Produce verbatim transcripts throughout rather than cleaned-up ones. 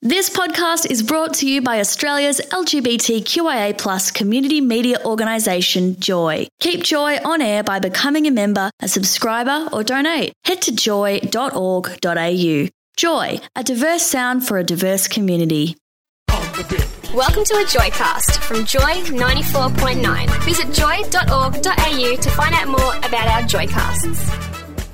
This podcast is brought to you by Australia's L G B T Q I A plus community media organisation, Joy. Keep Joy on air by becoming a member, a subscriber or donate. Head to joy dot org dot a u. Joy, a diverse sound for a diverse community. Welcome to a Joycast from Joy ninety-four point nine. Visit joy dot org dot a u to find out more about our Joycasts.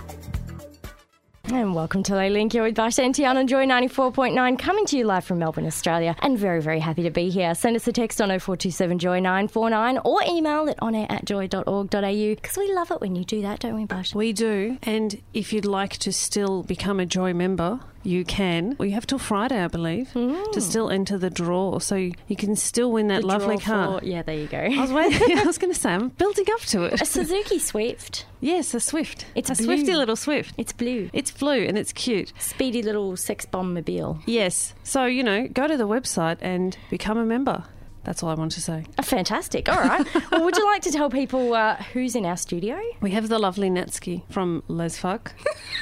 And welcome to Lay Link. You're with Vash and Tiana on Joy ninety-four point nine, coming to you live from Melbourne, Australia, and very, very happy to be here. Send us a text on oh four two seven joy nine four nine or email it on air at joy dot org dot a u, because we love it when you do that, don't we, Vash? We do, and if you'd like to still become a Joy member, you can. Well, you have till Friday, I believe, mm. to still enter the draw, so you can still win that the lovely draw car. For, yeah, there you go. I was waiting. I was going to say, I'm building up to it. A Suzuki Swift. Yes, a Swift. It's a blue. Swifty little Swift. It's blue. It's blue and it's cute. Speedy little sex bomb mobile. Yes. So, you know, go to the website and become a member. That's all I want to say. Oh, fantastic. All right. Well, would you like to tell people uh, who's in our studio? We have the lovely Natsuki from Lesfuck.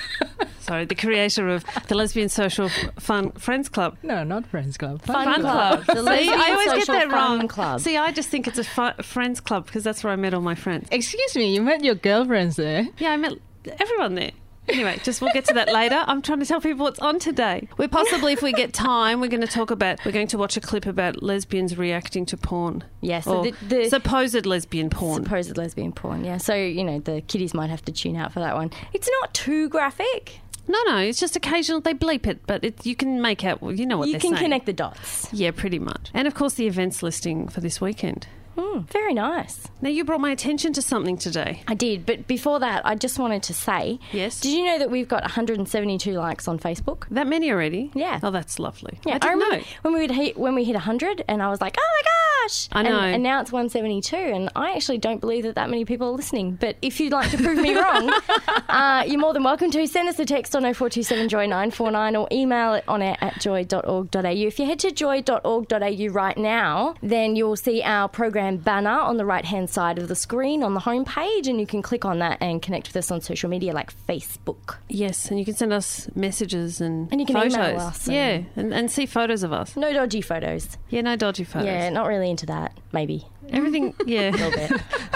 Sorry, the creator of the Lesbian Social Fun Friends Club. No, not Friends Club. Fun, Fun Club. Club. The See, I always get Social that Fun wrong. Club. See, I just think it's a fu- Friends Club because that's where I met all my friends. Excuse me, you met your girlfriends there? Yeah, I met everyone there. Anyway, just we'll get to that later. I'm trying to tell people what's on today. We're possibly, if we get time, we're going to talk about, we're going to watch a clip about lesbians reacting to porn. Yes. Yeah, so or the, the supposed lesbian porn. Supposed lesbian porn, yeah. So, you know, the kiddies might have to tune out for that one. It's not too graphic. No, no, it's just occasional. They bleep it, but it, you can make out, you know what you they're can saying. Connect the dots. Yeah, pretty much. And, of course, the events listing for this weekend. Mm, very nice. Now, you brought my attention to something today. I did, but before that, I just wanted to say... Yes? Did you know that we've got one hundred seventy-two likes on Facebook? That many already? Yeah. Oh, that's lovely. Yeah, I didn't I remember know. When we, would hit, when we hit one hundred, and I was like, oh my gosh! I know. And, and now it's one hundred seventy-two, and I actually don't believe that that many people are listening. But if you'd like to prove me wrong, uh, you're more than welcome to. Send us a text on oh four two seven joy nine four nine or email it on air at joy dot org dot a u. If you head to joy dot org dot a u right now, then you'll see our program banner on the right-hand side of the screen on the home page, and you can click on that and connect with us on social media like Facebook. Yes, and you can send us messages and And you can photos. email us. And yeah, and, and see photos of us. no dodgy photos. Yeah, no dodgy photos. Yeah, not really into that, maybe. Everything, yeah. A little bit.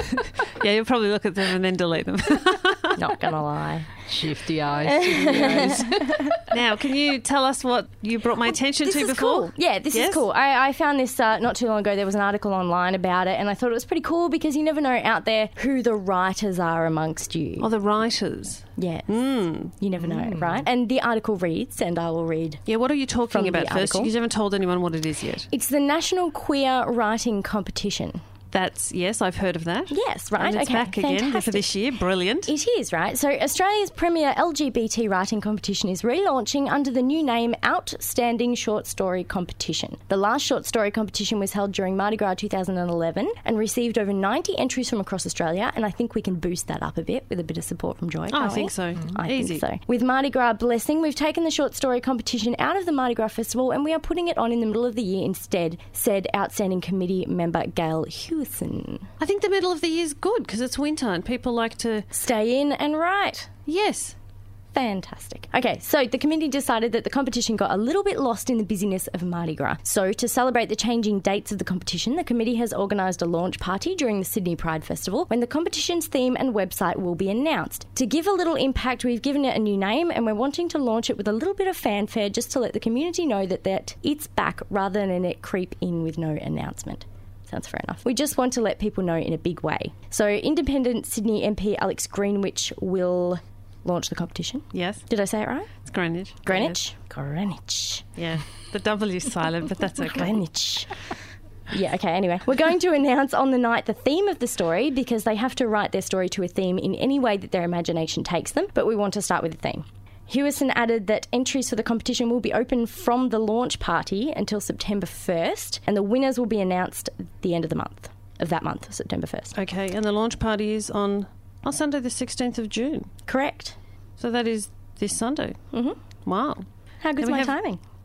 Yeah, you'll probably look at them and then delete them. Not gonna lie. Shifty eyes. Shifty eyes. Now, can you tell us what you brought my attention This to is before? cool. Yeah, this Yes? is cool. I, I found this uh, not too long ago. There was an article online about it, and I thought it was pretty cool because you never know out there who the writers are amongst you. Oh, the writers. Yeah. Mm. You never know, right? And the article reads, and I will read. Yeah, what are you talking From the about first? article. Because you haven't told anyone what it is yet. It's the National Queer Writing Competition. That's, yes, I've heard of that. Yes, right. And it's okay. back again for Fantastic. this year. Brilliant. It is, right? So Australia's premier L G B T writing competition is relaunching under the new name Outstanding Short Story Competition. The last short story competition was held during Mardi Gras two thousand eleven and received over ninety entries from across Australia, and I think we can boost that up a bit with a bit of support from Joy. Oh, I can't think we? so. I Easy. think so. With Mardi Gras blessing, we've taken the short story competition out of the Mardi Gras Festival and we are putting it on in the middle of the year instead, said Outstanding Committee member Gail Hewison. I think the middle of the year is good because it's winter and people like to... Stay in and write. Yes. Fantastic. Okay, so the committee decided that the competition got a little bit lost in the busyness of Mardi Gras. So to celebrate the changing dates of the competition, the committee has organised a launch party during the Sydney Pride Festival when the competition's theme and website will be announced. To give a little impact, we've given it a new name and we're wanting to launch it with a little bit of fanfare just to let the community know that, that it's back rather than it creep in with no announcement. Sounds fair enough. We just want to let people know in a big way. So independent Sydney M P Alex Greenwich will launch the competition. Yes. Did I say it right? It's Greenwich. Greenwich? Greenwich. Yeah. The W's silent, but that's okay. Greenwich. Yeah, okay, anyway. We're going to announce on the night the theme of the story because they have to write their story to a theme in any way that their imagination takes them, but we want to start with the theme. Hewison added that entries for the competition will be open from the launch party until September first, and the winners will be announced at the end of the month, of that month, September first. Okay, and the launch party is on oh, Sunday the sixteenth of June. Correct. So that is this Sunday. Mm-hmm. Wow. How good's And we my have timing?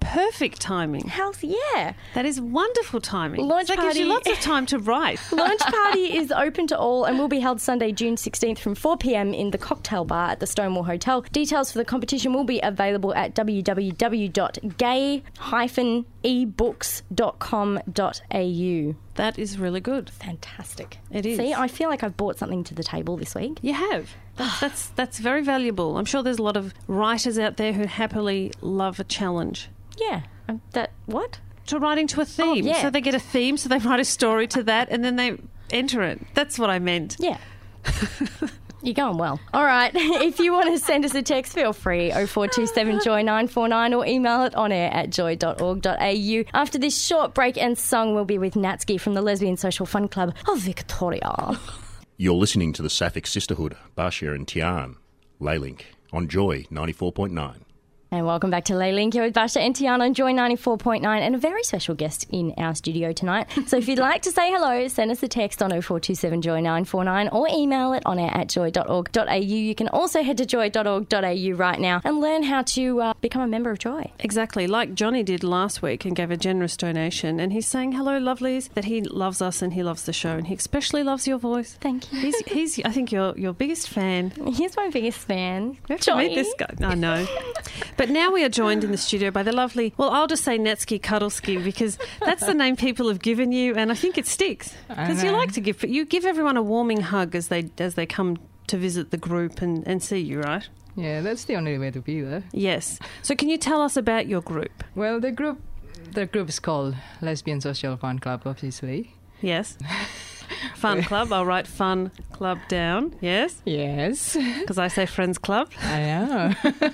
perfect timing. How's yeah? That is wonderful timing. Launch that gives you party- lots of time to write. Launch party is open to all and will be held Sunday, June sixteenth from four p.m. in the Cocktail Bar at the Stonewall Hotel. Details for the competition will be available at w w w dot gay dash e books dot com dot a u. That is really good. Fantastic. It is. See, I feel like I've brought something to the table this week. You have. That's, that's that's very valuable. I'm sure there's a lot of writers out there who happily love a challenge. Yeah. Um, that what? To writing to a theme. Oh, yeah. So they get a theme, so they write a story to that, and then they enter it. That's what I meant. Yeah. You're going well. All right. If you want to send us a text, feel free. oh four two seven joy nine four nine or email it on air at joy dot org dot a u. After this short break and song, we'll be with Natsuki from the Lesbian Social Fun Club of Victoria. You're listening to the Sapphic Sisterhood, Basia and Tian, Laylink, on Joy ninety-four point nine. And welcome back to Laylink. You're with Basha and Tiana on Joy ninety-four point nine and a very special guest in our studio tonight. So if you'd like to say hello, send us a text on oh four two seven joy nine four nine or email it on air at joy dot org dot a u. You can also head to joy dot org dot a u right now and learn how to uh, become a member of Joy. Exactly, like Johnny did last week and gave a generous donation, and he's saying, hello, lovelies, that he loves us and he loves the show, and he especially loves your voice. Thank you. He's, he's I think, your your biggest fan. He's my biggest fan. We have to meet this guy. I know. But now we are joined in the studio by the lovely, well, I'll just say Natsuki Cuddlesky because that's the name people have given you, and I think it sticks. Because you like to give, you give everyone a warming hug as they as they come to visit the group and, and see you, right? Yeah, that's the only way to be there. Yes. So can you tell us about your group? Well, the group, the group is called Lesbian Social Fun Club, obviously. Yes. Fun club. I'll write fun club down. Yes. Yes. Because I say friends club. I know.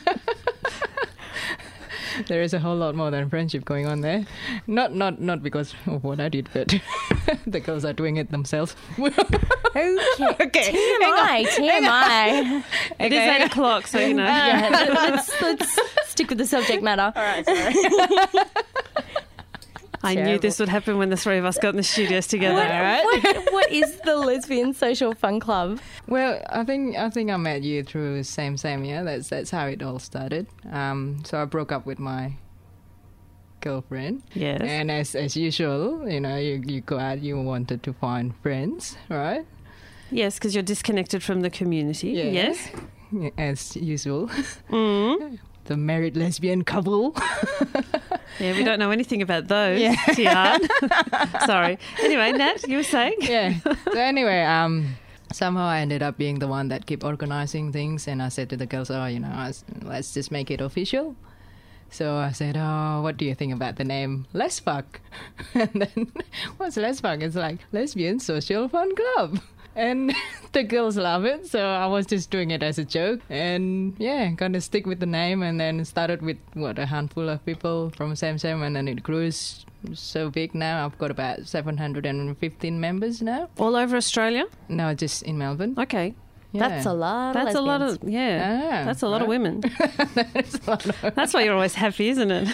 There is a whole lot more than friendship going on there. Not not not because of what I did, but the girls are doing it themselves. Okay. okay. T M I. T M I. It is eight o'clock, so you know. Yeah, let's, let's stick with the subject matter. All right, sorry. I Terrible. knew this would happen when the three of us got in the studios together. What, right? what, what is the Lesbian Social Fun Club? Well, I think I think I met you through Same Same. Yeah, that's that's how it all started. Um, so I broke up with my girlfriend. Yes. And as as usual, you know, you you go out, you wanted to find friends, right? Yes, because you're disconnected from the community. Yeah. Yes. Yeah, as usual. Mm. The married lesbian couple. Yeah, we don't know anything about those. Yeah. Tian. Sorry. Anyway, Nat, you were saying? Yeah. So anyway, um, somehow I ended up being the one that kept organizing things, and I said to the girls, "Oh, you know, let's just make it official." So I said, "Oh, what do you think about the name Lesfuck?" And then, what's Lesfuck? It's like Lesbian Social Fun Club. And the girls love it, so I was just doing it as a joke. And yeah, kind of stick with the name, and then started with, what, a handful of people from Same Same, and then it grew s- so big now. I've got about seven hundred fifteen members now. All over Australia? No, just in Melbourne. Okay. Yeah. That's a lot That's of a lot lesbians. of, yeah. Ah, That's a lot of right. women. That's a lot of- That's why you're always happy, isn't it?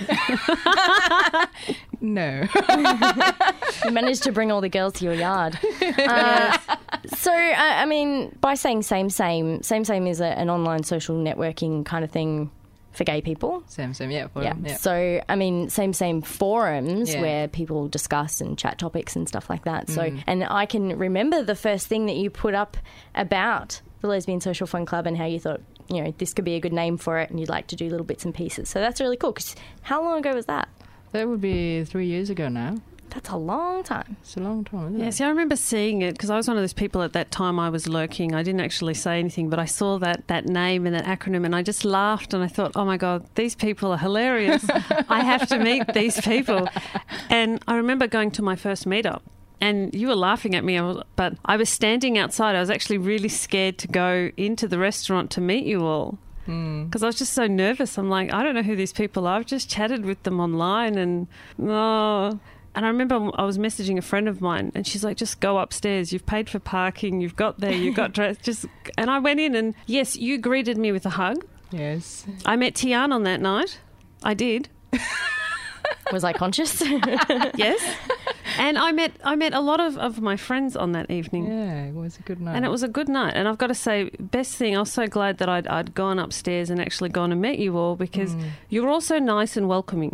No. You managed to bring all the girls to your yard. Uh, so, uh, I mean, by saying Same Same, Same Same is a, an online social networking kind of thing for gay people. Same Same, yeah. For Yeah. them, yeah. So, I mean, Same Same forums Yeah. where people discuss and chat topics and stuff like that. So, Mm. and I can remember the first thing that you put up about the Lesbian Social Fun Club and how you thought, you know, this could be a good name for it and you'd like to do little bits and pieces. So that's really cool. 'Cause how long ago was that? That would be three years ago now. That's a long time. It's a long time, isn't Yeah, it? see, I remember seeing it because I was one of those people at that time. I was lurking. I didn't actually say anything, but I saw that, that name and that acronym, and I just laughed and I thought, oh my God, these people are hilarious. I have to meet these people. And I remember going to my first meetup. And you were laughing at me, I was- but I was standing outside. I was actually really scared to go into the restaurant to meet you all because I was just so nervous. I'm like, I don't know who these people are. I've just chatted with them online, and oh. And I remember I was messaging a friend of mine, and she's like, "Just go upstairs. You've paid for parking. You've got there. You've got dressed. Just." And I went in, and yes, you greeted me with a hug. Yes. I met Tian on that night. I did. Was I conscious? Yes. And I met I met a lot of, of my friends on that evening. Yeah, it was a good night. And it was a good night. And I've got to say, best thing, I was so glad that I'd, I'd gone upstairs and actually gone and met you all because Mm. you were all so nice and welcoming.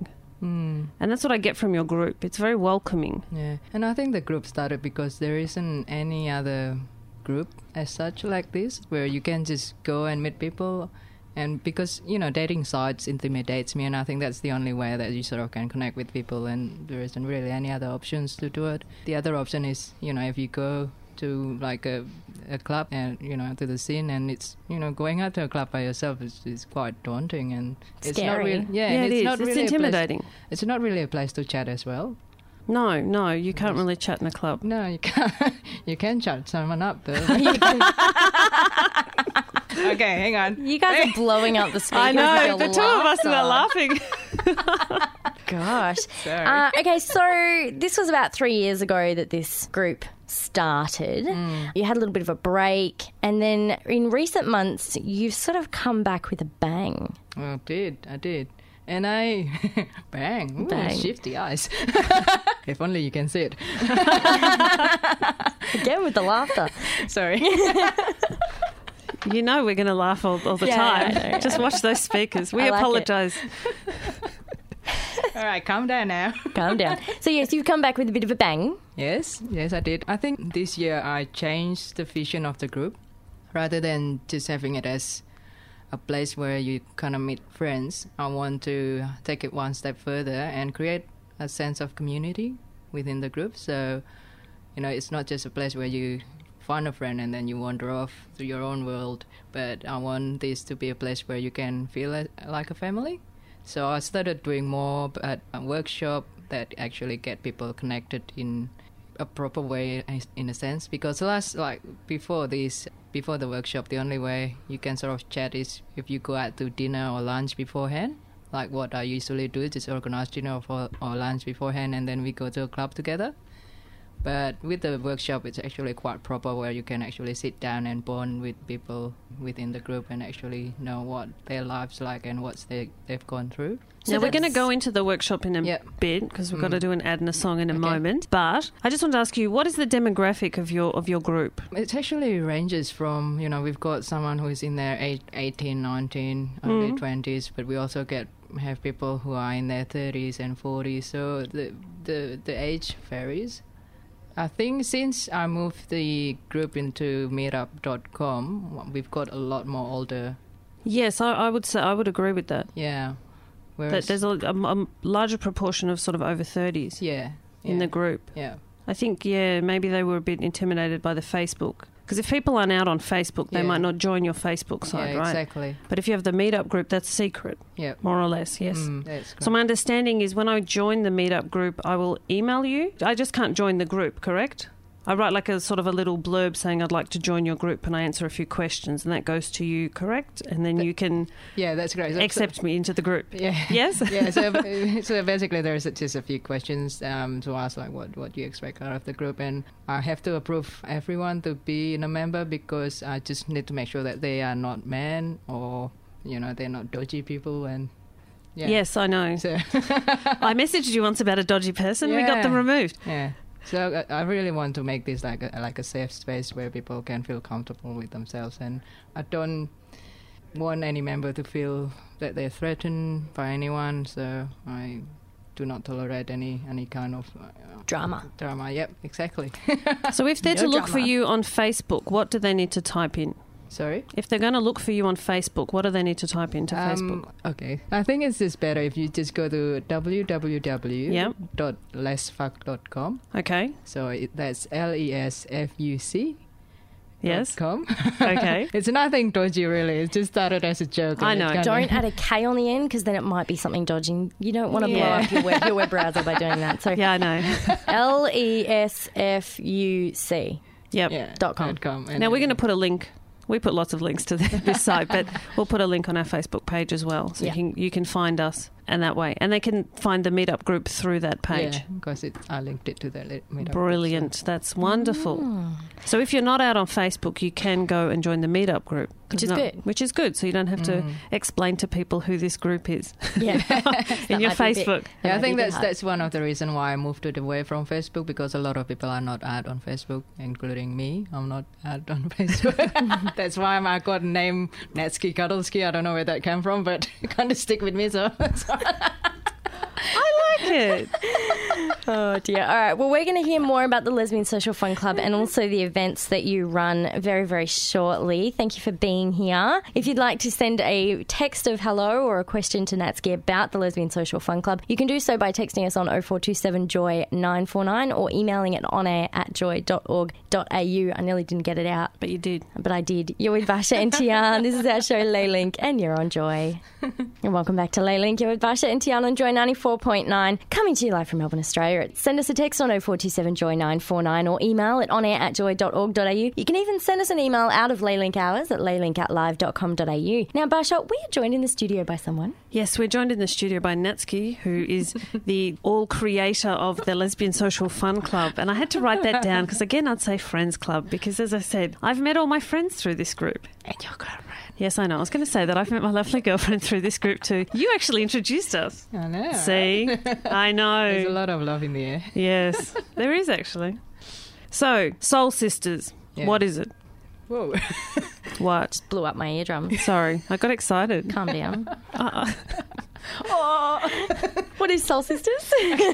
Mm. And that's what I get from your group. It's very welcoming. Yeah, and I think the group started because there isn't any other group as such like this where you can just go and meet people. And because, you know, dating sites intimidates me, and I think that's the only way that you sort of can connect with people, and there isn't really any other options to do it. The other option is, you know, if you go to like a, a club and, you know, to the scene, and it's, you know, going out to a club by yourself is, is quite daunting, and it's Scary. not really, yeah, Yeah, and it it's is. not It's really intimidating. A place, it's not really a place to chat as well. No, no, you can't really chat in a club. No, you can't. You can chat someone up though. Okay, hang on. You guys are blowing up the speakers. I know, with the your two of us were laughter. laughing. Gosh. Sorry. Uh, okay, so this was about three years ago that this group started. Mm. You had a little bit of a break, and then in recent months, you've sort of come back with a bang. I did, I did. And I, bang, ooh, Bang. shifty eyes. If only you can see it. Again with the laughter. Sorry. You know we're going to laugh all, all the Yeah, time. I know, yeah. Just watch those speakers. We I like it. apologise. All right, calm down now. Calm down. So, yes, you've come back with a bit of a bang. Yes, yes, I did. I think this year I changed the vision of the group. Rather than just having it as a place where you kind of meet friends, I want to take it one step further and create a sense of community within the group. So, you know, it's not just a place where you find a friend and then you wander off to your own world, but I want this to be a place where you can feel a, like a family. So I started doing more at a workshop that actually get people connected in a proper way, in a sense, because last, like before this, before the workshop, the only way you can sort of chat is if you go out to dinner or lunch beforehand. Like what I usually do, just organize dinner or, or lunch beforehand, and then we go to a club together. But with the workshop, it's actually quite proper, where you can actually sit down and bond with people within the group and actually know what their lives like and what they, they've gone through. Now, we're going to that's- go into the workshop in a Yep. bit because we've got Mm. to do an ad and a song in a Okay. moment. But I just want to ask you, what is the demographic of your of your group? It actually ranges from, you know, we've got someone who is in their eight, eighteen, nineteen, early Mm. twenties, but we also get have people who are in their thirties and forties, so the, the, the age varies. I think since I moved the group into meetup dot com, we've got a lot more older. Yes, I, I would say I would agree with that. Yeah. That Whereas, there's a, a, a larger proportion of sort of over thirties yeah, in yeah, the group. Yeah. I think, yeah, maybe they were a bit intimidated by the Facebook. Because if people aren't out on Facebook, they Yeah. might not join your Facebook site, yeah, right? exactly. But if you have the meetup group, that's secret, Yeah. more or less, yes. Mm, that's So my understanding is when I join the meetup group, I will email you. I just can't join the group, correct? I write like a sort of a little blurb saying I'd like to join your group, and I answer a few questions, and that goes to you, correct? And then you can yeah, that's great. So- accept me into the group. Yeah. Yes? Yeah. So, so basically, there's just a few questions um, to ask, like what what you expect out of the group, and I have to approve everyone to be in a member because I just need to make sure that they are not men or you know they're not dodgy people and. Yeah. Yes, I know. So, I messaged you once about a dodgy person. We got Yeah. them removed. yeah. So I, I really want to make this like a, like a safe space where people can feel comfortable with themselves, and I don't want any member to feel that they're threatened by anyone. So I do not tolerate any any kind of uh, Drama. drama. Yep, exactly. So if they're No to look for drama. you on Facebook, what do they need to type in? Sorry. If they're going to look for you on Facebook, what do they need to type into Um, Facebook? okay. I think it's just better if you just go to w w w Yep. dot lesfuck dot com. Okay. So it, that's L E S F U C. Yes. Com. Okay. It's nothing dodgy, really. It just started as a joke. I and it know. kinda- Don't add a K on the end because then it might be something dodgy. You don't want to blow Yeah. up your web, your web browser by doing that. So Yeah, I know. L E S F U C. Yep. Yeah. Dot com. Dot com. And Now we're then- going to put a link. We put lots of links to the, this site, but we'll put a link on our Facebook page as well, so Yeah. you can you can find us and that way, and they can find the meetup group through that page. Yeah, because it, I linked it to the li- meetup. Brilliant, that's wonderful. Mm. So if you're not out on Facebook, you can go and join the meetup group, Which is No- good. Which is good, so you don't have to Mm. explain to people who this group is Yeah. in your Facebook. Yeah, I think that's that's one of the reasons why I moved it away from Facebook, because a lot of people are not out on Facebook, including me. I'm not out on Facebook. That's why I got the name Natsky Cuddlesky. I don't know where that came from, but it kind of stick with me. So, so. I like it. Oh, dear. All right. Well, we're going to hear more about the Lesbian Social Fun Club and also the events that you run very, very shortly. Thank you for being here. If you'd like to send a text of hello or a question to Natsuki about the Lesbian Social Fun Club, you can do so by texting us on oh four two seven joy nine four nine or emailing it onair at joy dot org dot a u. I nearly didn't get it out. But you did. But I did. You're with Basha and Tian. This is our show, Laylink, and you're on Joy. And welcome back to Laylink. You're with Basha and Tian on Joy ninety-four point nine, coming to you live from Melbourne, Australia. Send us a text on oh four two seven joy nine four nine or email at onair at joy dot org dot a u. You can even send us an email out of Laylink hours at laylink at live dot com dot a u. Now, Basha, we are joined in the studio by someone. Yes, we're joined in the studio by Natsuki, who is the all-creator of the Lesbian Social Fun Club. And I had to write that down because, again, I'd say Friends Club because, as I said, I've met all my friends through this group. And your girlfriend. Yes, I know. I was going to say that I've met my lovely girlfriend through this group too. You actually introduced us. I know. See? I know. There's a lot of love in the air. Yes, there is actually. So, Soul Sisters, Yeah. what is it? Whoa. What? Blew up my eardrum. Sorry, I got excited. Calm down. Uh, What is Soul Sisters?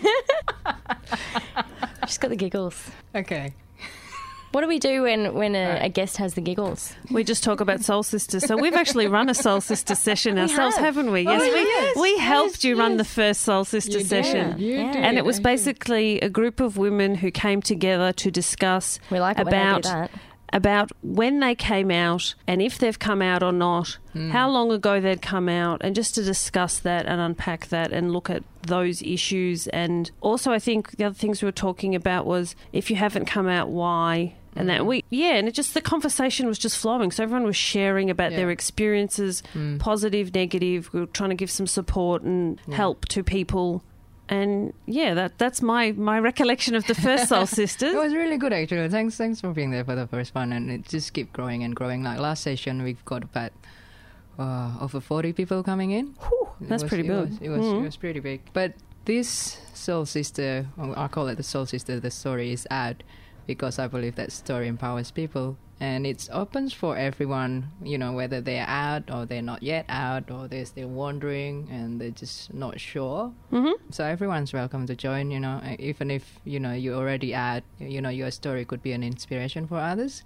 She's got the giggles. Okay. What do we do when, when a, Right. a guest has the giggles? we just talk about Soul Sisters. So we've actually run a Soul Sister session ourselves, have. haven't we? Yes, Oh, we, yes, we yes, helped you run yes. the first Soul Sister You session. did. You Yeah. did. And it was Thank you. basically a group of women who came together to discuss We like it about when they do that. about when they came out and if they've come out or not, how long ago they'd come out, and just to discuss that and unpack that and look at those issues. And also I think the other things we were talking about was if you haven't come out, why? And that we, yeah, and it just, the conversation was just flowing. So everyone was sharing about Yeah. their experiences, positive, negative. We were trying to give some support and help to people. And yeah, that that's my, my recollection of the first Soul Sisters. It was really good, actually. Thanks, thanks for being there for the first one, and it just kept growing and growing. Like last session, we've got about uh, over forty people coming in. It that's was- pretty it big. Was, it was Mhm. it was pretty big. But this Soul Sister, or I call it the Soul Sister. The story is out because I believe that story empowers people, and it's opens for everyone. You know, whether they're out or they're not yet out, or they're still wondering and they're just not sure. Mm-hmm. So everyone's welcome to join, you know, even if, you know, you're already out, you know, your story could be an inspiration for others.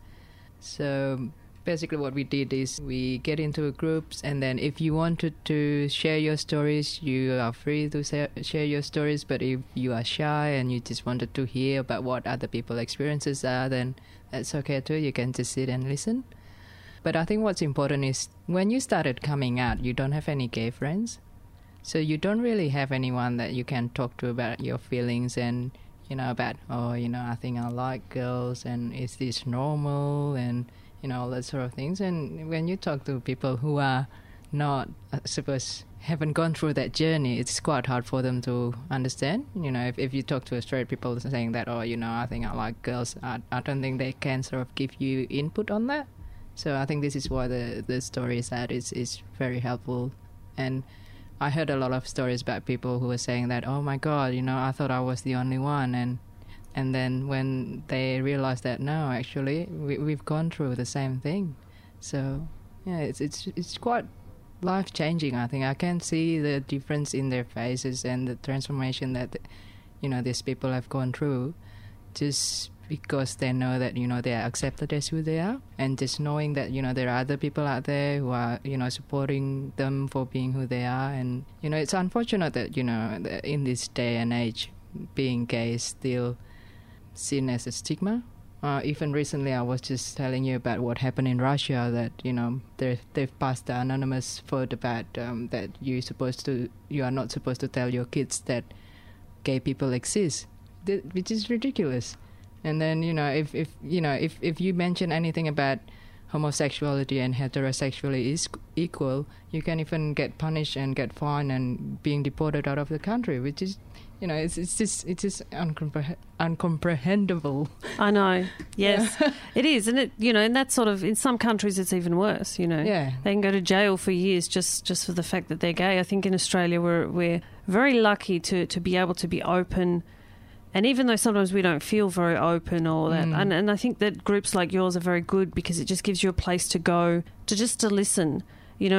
So basically what we did is we get into groups, and then if you wanted to share your stories, you are free to share, share your stories. But if you are shy and you just wanted to hear about what other people's experiences are, then that's okay too. You can just sit and listen. But I think what's important is when you started coming out, you don't have any gay friends. So you don't really have anyone that you can talk to about your feelings and, you know, about, oh, you know, I think I like girls, and is this normal, and, you know, all that sort of things. And when you talk to people who are not, I suppose, haven't gone through that journey, it's quite hard for them to understand. You know, if, if you talk to a straight people saying that, oh, you know, I think I like girls, I, I don't think they can sort of give you input on that. So I think this is why the, the story is that it's, it's very helpful. And I heard a lot of stories about people who were saying that, oh my God, you know, I thought I was the only one. And and then when they realized that, no, actually, we, we've gone through the same thing. So, yeah, it's it's it's quite life-changing, I think. I can see the difference in their faces and the transformation that, you know, these people have gone through just because they know that, you know, they are accepted as who they are, and just knowing that, you know, there are other people out there who are, you know, supporting them for being who they are. And, you know, it's unfortunate that, you know, that in this day and age, being gay is still seen as a stigma. Uh, even recently, I was just telling you about what happened in Russia, that, you know, they've passed the anonymous vote about um, that you're supposed to, you are not supposed to tell your kids that gay people exist, th- which is ridiculous. And then, you know, if, if you know, if, if you mention anything about homosexuality and heterosexuality is equal, you can even get punished and get fined and being deported out of the country, which is, you know, it's it's just it's just uncompre- uncomprehendable. I know. Yes, it is, and it you know, and that's sort of in some countries it's even worse. You know, Yeah. they can go to jail for years just, just for the fact that they're gay. I think in Australia we're we're very lucky to, to be able to be open, and even though sometimes we don't feel very open or that, Mm. and and I think that groups like yours are very good because it just gives you a place to go to just to listen. You know,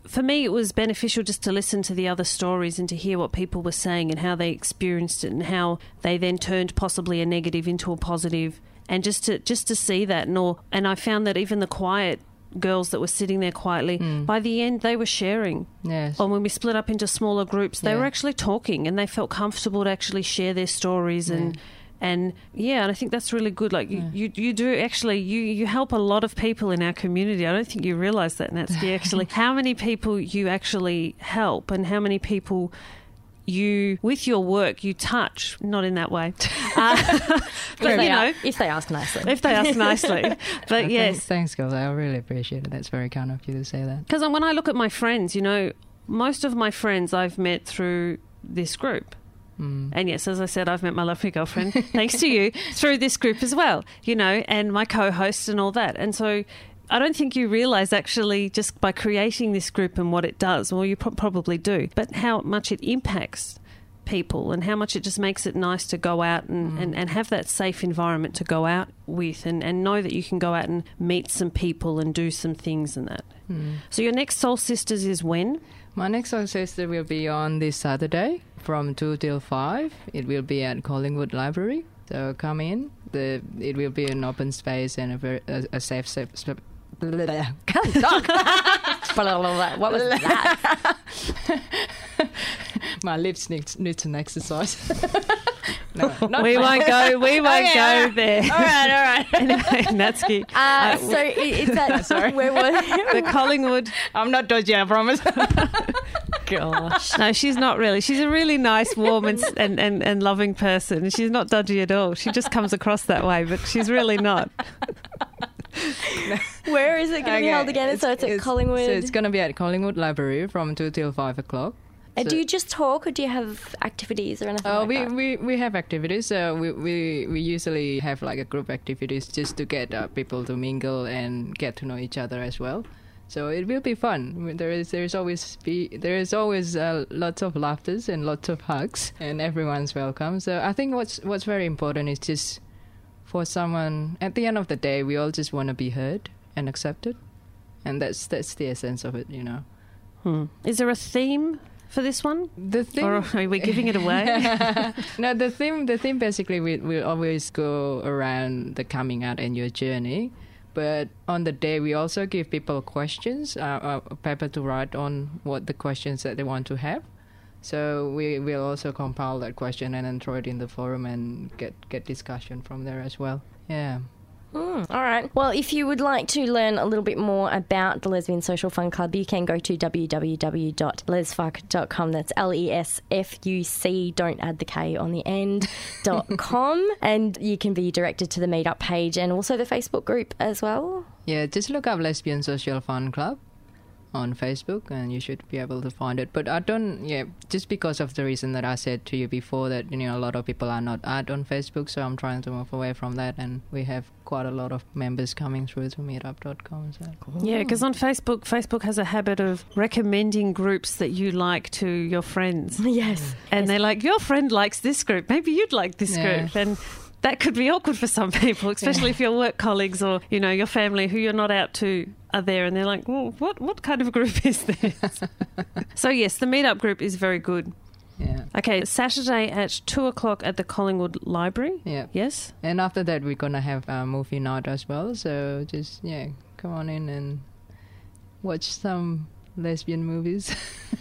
for me, it was beneficial just to listen to the other stories and to hear what people were saying and how they experienced it and how they then turned possibly a negative into a positive, and just to just to see that. And all, and I found that even the quiet girls that were sitting there quietly, mm. by the end they were sharing. Yes. Or when we split up into smaller groups, they yeah. were actually talking and they felt comfortable to actually share their stories and. Yeah. And yeah, and I think that's really good. Like you, Yeah. you, you do actually, you, you help a lot of people in our community. I don't think you realise that, Natsuki, actually. How many people you actually help and how many people you, with your work, you touch. Not in that way. Uh, but, if, they you know, are, if they ask nicely. if they ask nicely. But Oh, yes. Thanks, thanks, girls. I really appreciate it. That's very kind of you to say that. Because when I look at my friends, you know, most of my friends I've met through this group. Mm. And yes, as I said, I've met my lovely girlfriend, thanks to you, through this group as well, you know, and my co-host and all that. And so I don't think you realise actually just by creating this group and what it does, well, you pro- probably do, but how much it impacts people and how much it just makes it nice to go out and, mm. and, and have that safe environment to go out with and, and know that you can go out and meet some people and do some things and that. Mm. So your next Soul Sisters is when? My next Soul Sister will be on this Saturday from two till five. It will be at Collingwood Library. So come in. The It will be an open space and a, very, a, a safe... safe sp- Can't talk. What was that? My lips need, need an exercise. No, not we my- won't go. We won't Okay, go all right. there. All right, all right. Anyway, Natsuki. Uh, Uh, so it, it's that. Sorry. Where was the Collingwood. I'm not dodgy, I promise. Gosh. No, she's not really. She's a really nice, warm, and, and, and, and loving person. She's not dodgy at all. She just comes across that way, but she's really not. Where is it going to be Okay, held again? So it's at Collingwood. So it's going to be at Collingwood Library from two till five o'clock. And So- do you just talk, or do you have activities or anything Oh, like we, that? we, we have activities. So we, we, we usually have like a group activities just to get uh, people to mingle and get to know each other as well. So it will be fun. I mean, There is there is always be there is always uh, lots of laughters and lots of hugs, and everyone's welcome. So I think what's what's very important is just for someone at the end of the day, we all just want to be heard and accepted, and that's that's the essence of it, you know. Hmm. Is there a theme for this one? The thing, Or are we giving it away? no, the theme, the theme basically will will always go around the coming out and your journey. But on the day, we also give people questions, uh, a paper to write on what the questions that they want to have. So we will also compile that question and then throw it in the forum and get, get discussion from there as well. Yeah. Mm, all right. Well, if you would like to learn a little bit more about the Lesbian Social Fun Club, you can go to w w w dot lesfuck dot com. That's L E S F U C, don't add the K on the end, dot com. And you can be directed to the meetup page and also the Facebook group as well. Yeah, just look up Lesbian Social Fun Club on Facebook and you should be able to find it. But I don't, yeah, just because of the reason that I said to you before that, you know, a lot of people are not add on Facebook, so I'm trying to move away from that, and we have quite a lot of members coming through to meetup dot com. So. Yeah, because on Facebook, Facebook has a habit of recommending groups that you like to your friends. Yes. And they're like, your friend likes this group. Maybe you'd like this Yeah. group. And that could be awkward for some people, especially if your work colleagues or, you know, your family who you're not out to are there and they're like, well, what, what kind of a group is this? So, yes, the meetup group is very good. Yeah. Okay, Saturday at two o'clock at the Collingwood Library. Yeah. Yes? And after that, we're going to have a movie night as well. So just, yeah, come on in and watch some lesbian movies.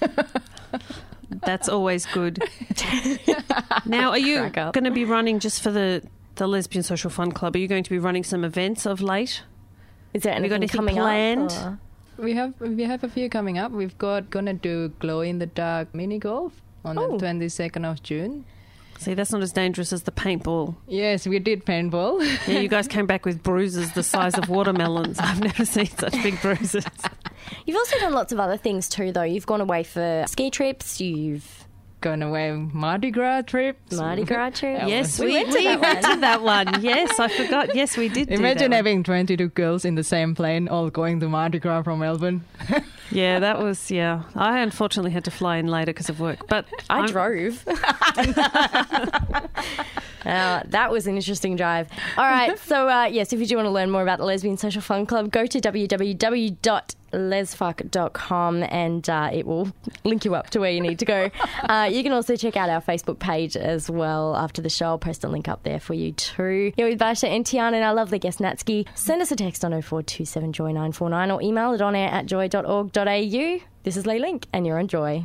That's always good. Now, are you Crack up. going to be running just for the, the Lesbian Social Fun Club? Are you going to be running some events of late? Is there Have you anything got anything coming planned? up? or- We have we have a few coming up. We've got going to do glow in the dark mini golf on Oh. the twenty-second of June. See, that's not as dangerous as the paintball. Yes, we did paintball. Yeah, you guys came back with bruises the size of watermelons. I've never seen such big bruises. You've also done lots of other things too, though. You've gone away for ski trips. You've Going away Mardi Gras trips. Mardi Gras trips. That Yes, We we, went to we that went one. to that one. Yes, I forgot. Yes, we did do Imagine that having twenty-two girls in the same plane all going to Mardi Gras from Melbourne. one. Yeah, that was, yeah. I unfortunately had to fly in later because of work. But I I'm- drove. Uh, that was an interesting drive. All right, so uh, yes, if you do want to learn more about the Lesbian Social Fun Club, go to w w w dot lesfuck dot com and uh, it will link you up to where you need to go. Uh, you can also check out our Facebook page as well after the show. I'll post a link up there for you too. You're with Basha and Tiana and our lovely guest Natsuki. Send us a text on oh four two seven joy nine four nine or email it on air at joy dot org dot a u. This is Lay Link and you're on Joy.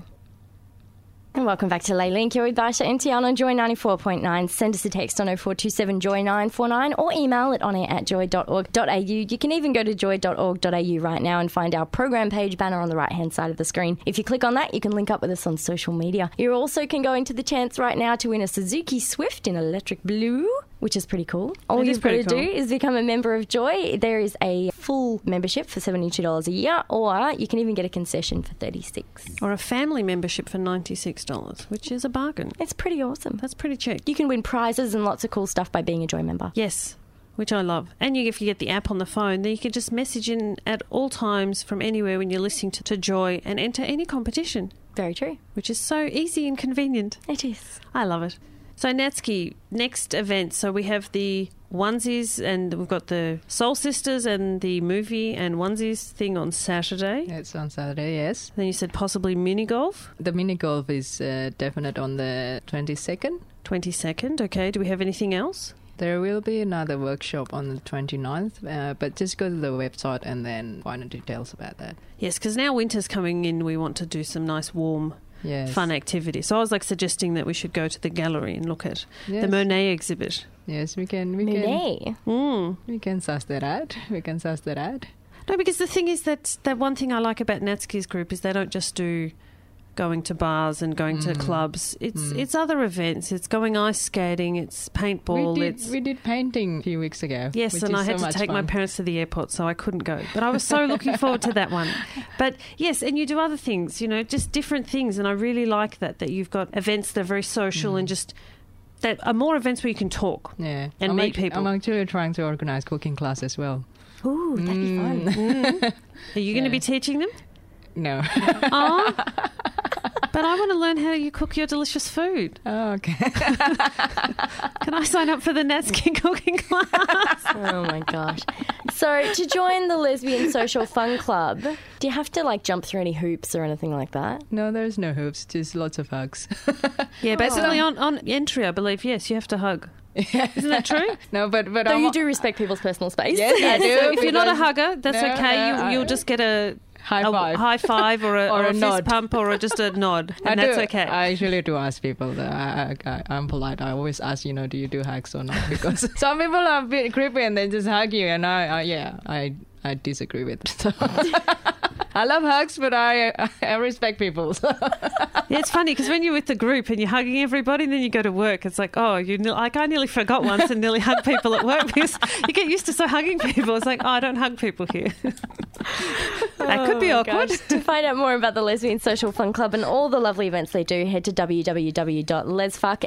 And welcome back to Lay Link. You're with Basha and Tiana on Joy ninety-four point nine. Send us a text on oh four two seven joy nine four nine or email it on air at joy dot org dot a u. You can even go to joy dot org dot a u right now and find our program page banner on the right-hand side of the screen. If you click on that, you can link up with us on social media. You also can go into the chance right now to win a Suzuki Swift in electric blue, which is pretty cool. All It is you've got to pretty do cool. is become a member of Joy. There is a full membership for seventy-two dollars a year, or you can even get a concession for thirty-six dollars. Or a family membership for ninety-six dollars, which is a bargain. It's pretty awesome. That's pretty cheap. You can win prizes and lots of cool stuff by being a Joy member. Yes, which I love. And you, if you get the app on the phone, then you can just message in at all times from anywhere when you're listening to, to Joy and enter any competition, Very true. which is so easy and convenient. It is. I love it. So, Natsuki, next event. So we have the onesies and we've got the Soul Sisters and the movie and onesies thing on Saturday. It's on Saturday, yes. Then you said possibly mini golf, The mini golf is uh, definite on the twenty-second. twenty-second. Okay, do we have anything else? There will be another workshop on the twenty-ninth, uh, but just go to the website and then find the details about that. Yes, because now winter's coming in. We want to do some nice warm Yes. fun activity. So I was like suggesting that we should go to the gallery and look at Yes. the Monet exhibit. Yes, we can. We can. Monet. Mm. We can suss that out. We can suss that out. No, because the thing is that that one thing I like about Natsuki's group is they don't just do going to bars and going to Mm. clubs. It's Mm. it's other events. It's going ice skating. It's paintball. we did. it's We did painting a few weeks ago. Yes, which and is I had so to much take my fun. parents to the airport, so I couldn't go. But I was so looking forward to that one. But yes, and you do other things, you know, just different things. And I really like that, that you've got events that are very social Mm. and just that are more events where you can talk. Yeah, and I'm meet act- people. I'm actually trying to organize cooking class as well. Ooh, that'd be fun. Mm. Are you going to Yeah. be teaching them? No. Oh, but I want to learn how you cook your delicious food. Oh, okay. Can I sign up for the Natsuki cooking class? Oh my gosh. So to join the Lesbian Social Fun Club, do you have to like jump through any hoops or anything like that? No, there's no hoops. Just lots of hugs. Yeah, basically on, on entry, I believe, yes, you have to hug. Isn't that true? No, but but Though I'm, you do respect people's personal space. Yes, I do. So if you're not a because- hugger, that's No, okay. no, you, I- you'll just get a High a five. high five or a, Or or a a fist nod. pump or just a nod, I and that's do. okay. I usually do ask people. That I, I, I'm polite. I always ask, you know, do you do hugs or not? Because some people are a bit creepy and they just hug you, and I, I yeah, I, I disagree with. So. I love hugs, but I, I respect people. So. Yeah, it's funny because when you're with the group and you're hugging everybody, and then you go to work, it's like, oh, you ne- like I nearly forgot once and nearly hugged people at work because you get used to so hugging people. It's like, oh, I don't hug people here. That could be Oh, awkward. gosh. To find out more about the Lesbian Social Fun Club and all the lovely events they do, head to w w w dot lesfuck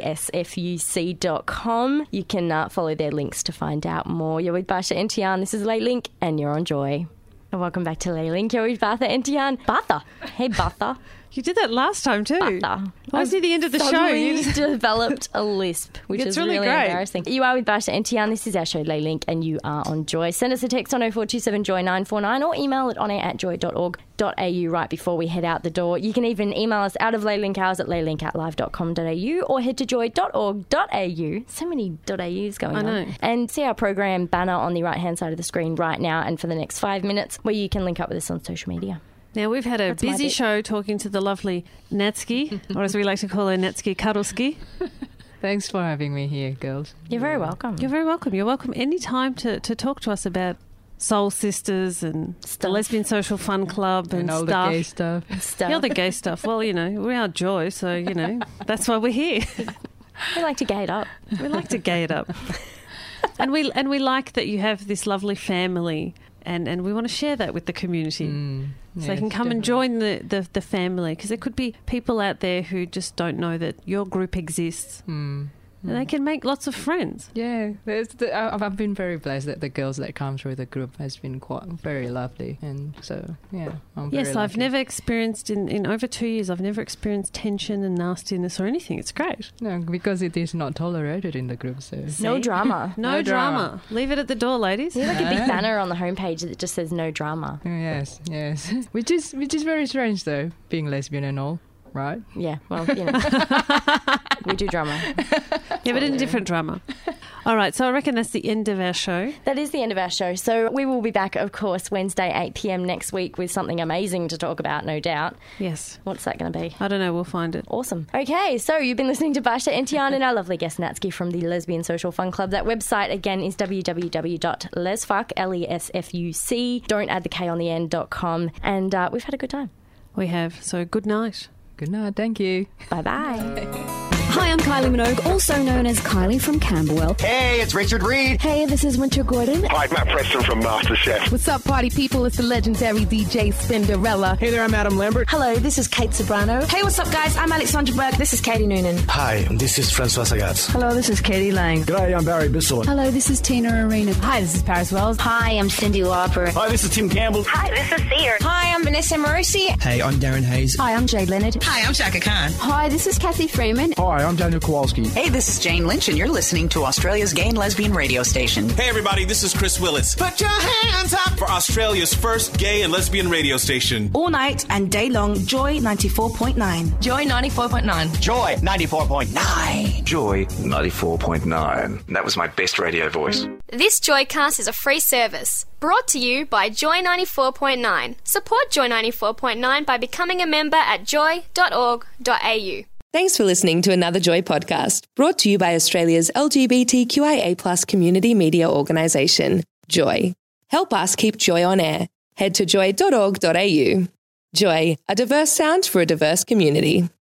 dot com. You can uh, follow their links to find out more. You're with Basha and Tian. This is Lay Link, and you're on Joy. And welcome back to Lay Link. You're with Batha and Tian. Batha. Hey, Batha. You did that last time too. Batha. Why was near the end of the show? Suddenly You just- developed a lisp, which It's is really really, great. embarrassing. You are with Basha and Tian. This is our show, Lay Link, and you are on Joy. Send us a text on oh four two seven joy nine four nine or email it on air at joy dot org dot a u right before we head out the door. You can even email us out of Lay Link hours at laylink at live dot com dot a u or head to joy dot org dot a u. So many .aus going I on. know. And see our program banner on the right-hand side of the screen right now and for the next five minutes where you can link up with us on social media. Now, we've had a That's my busy bit. show talking to the lovely Natsuki, or as we like to call her, Natsuki Cuddleski. Thanks for having me here, girls. You're very welcome. You're very welcome. You're welcome any time to, to talk to us about Soul Sisters and the Stuff. Lesbian Social Fun Club and, And all stuff. the gay stuff. Stuff. You're the gay stuff. Well, you know, we're our Joy, so, you know, that's why we're here. We like to gay it up. We like to gay it up. And we and we like that you have this lovely family, and, and we want to share that with the community. Mm, So they yes, can come and definitely. join the, the, the family, because there could be people out there who just don't know that your group exists. Mm. And they can make lots of friends. Yeah, there's the, I've I've been very blessed that the girls that come through the group has been quite very lovely, and so yeah, I'm very Yes, I've lucky. never experienced in, in over two years. I've never experienced tension and nastiness or anything. It's great. No, because it is not tolerated in the group. So No drama. No, No drama. drama. Leave it at the door, ladies. There's like a big banner on the homepage that just says no drama. yes, yes, which is which is very strange though, being lesbian and all, right? Yeah, well, you know. We do drama. Yeah, but in different drama. All right, so I reckon that's the end of our show. That is the end of our show. So we will be back, of course, Wednesday, eight p.m. next week with something amazing to talk about, no doubt. Yes. What's that going to be? I don't know. We'll find it. Awesome. Okay, so you've been listening to Basha Entian and our lovely guest Natsuki from the Lesbian Social Fun Club. That website, again, is w w w dot lesfuck, L E S F U C, don't add the K on the end, dot com. And uh, we've had a good time. We have. So good night. Good night, thank you. Bye-bye. Hi, I'm Kylie Minogue, also known as Kylie from Camberwell. Hey, it's Richard Reed. Hey, this is Winter Gordon. Hi, Matt Preston from MasterChef. What's up, party people? It's the legendary D J Spinderella. Hey there, I'm Adam Lambert. Hello, this is Kate Sobrano. Hey, what's up, guys? I'm Alexandra Burke. This is Katie Noonan. Hi, this is Francois Sagat. Hello, this is Katie Lang. G'day, I'm Barry Bissell. Hello, this is Tina Arena. Hi, this is Paris Wells. Hi, I'm Cindy Lauper. Hi, this is Tim Campbell. Hi, this is Thea. Hi, I'm Vanessa Marusi. Hey, I'm Darren Hayes. Hi, I'm Jade Leonard. Hi, I'm Shaka Khan. Hi, this is Kathy Freeman. Hi, I'm Daniel Kowalski. Hey, this is Jane Lynch, and you're listening to Australia's gay and lesbian radio station. Hey, everybody, this is Chris Willis. Put your hands up for Australia's first gay and lesbian radio station. All night and day long, Joy ninety-four point nine. Joy ninety-four point nine. Joy ninety-four point nine. Joy ninety-four point nine. That was my best radio voice. This Joycast is a free service brought to you by Joy ninety-four point nine. Support Joy ninety-four point nine by becoming a member at joy dot org dot a u. Thanks for listening to another Joy podcast, brought to you by Australia's L G B T Q I A plus community media organisation, Joy. Help us keep Joy on air. Head to joy dot org dot a u. Joy, a diverse sound for a diverse community.